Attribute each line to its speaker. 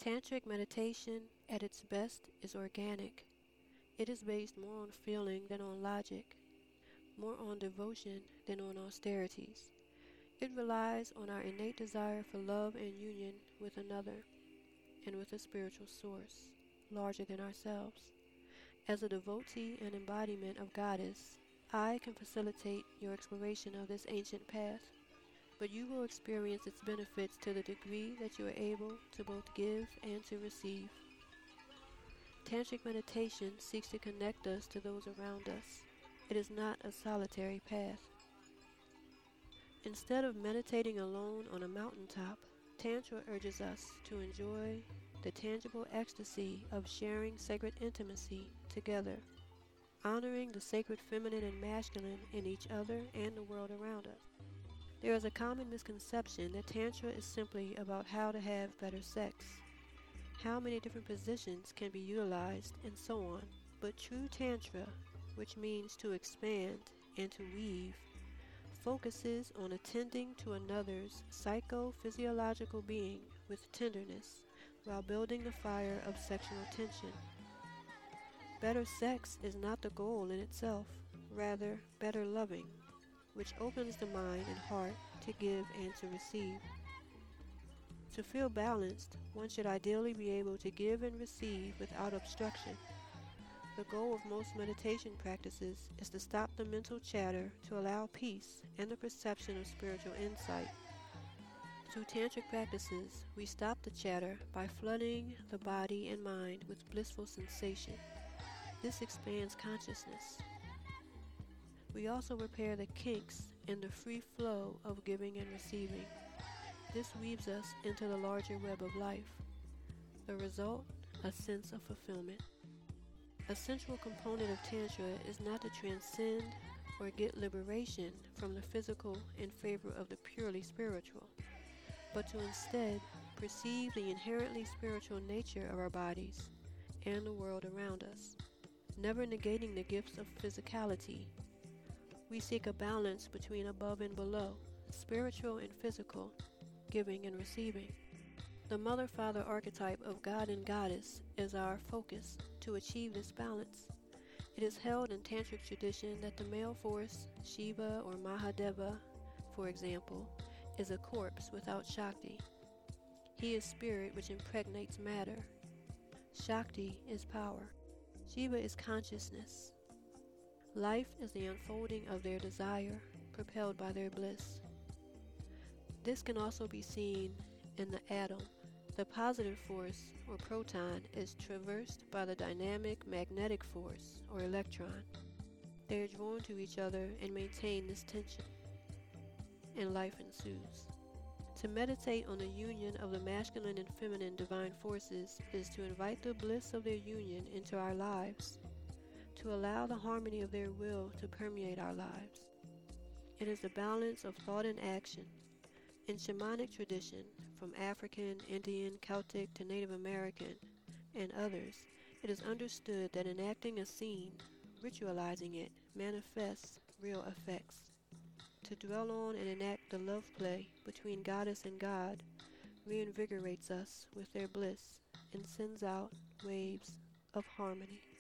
Speaker 1: Tantric meditation at its best is organic. It is based more on feeling than on logic, more on devotion than on austerities. It relies on our innate desire for love and union with another and with a spiritual source, larger than ourselves. As a devotee and embodiment of Goddess, I can facilitate your exploration of this ancient path, but you will experience its benefits to the degree that you are able to both give and to receive. Tantric meditation seeks to connect us to those around us. It is not a solitary path. Instead of meditating alone on a mountaintop, Tantra urges us to enjoy the tangible ecstasy of sharing sacred intimacy together, honoring the sacred feminine and masculine in each other and the world around us. There is a common misconception that Tantra is simply about how to have better sex, how many different positions can be utilized, and so on. But true Tantra, which means to expand and to weave, focuses on attending to another's psychophysiological being with tenderness while building the fire of sexual tension. Better sex is not the goal in itself, rather better loving, which opens the mind and heart to give and to receive. To feel balanced, one should ideally be able to give and receive without obstruction. The goal of most meditation practices is to stop the mental chatter to allow peace and the perception of spiritual insight. Through tantric practices, we stop the chatter by flooding the body and mind with blissful sensation. This expands consciousness. We also repair the kinks in the free flow of giving and receiving. This weaves us into the larger web of life. The result, a sense of fulfillment. A central component of Tantra is not to transcend or get liberation from the physical in favor of the purely spiritual, but to instead perceive the inherently spiritual nature of our bodies and the world around us, never negating the gifts of physicality. We seek a balance between above and below, spiritual and physical, giving and receiving. The mother-father archetype of God and Goddess is our focus to achieve this balance. It is held in Tantric tradition that the male force, Shiva or Mahadeva, for example, is a corpse without Shakti. He is spirit which impregnates matter. Shakti is power. Shiva is consciousness. Life is the unfolding of their desire, propelled by their bliss. This can also be seen in the atom. The positive force, or proton, is traversed by the dynamic magnetic force, or electron. They are drawn to each other and maintain this tension, and life ensues. To meditate on the union of the masculine and feminine divine forces is to invite the bliss of their union into our lives, to allow the harmony of their will to permeate our lives. It is the balance of thought and action. In shamanic tradition, from African, Indian, Celtic to Native American, and others, it is understood that enacting a scene, ritualizing it, manifests real effects. To dwell on and enact the love play between goddess and god reinvigorates us with their bliss and sends out waves of harmony.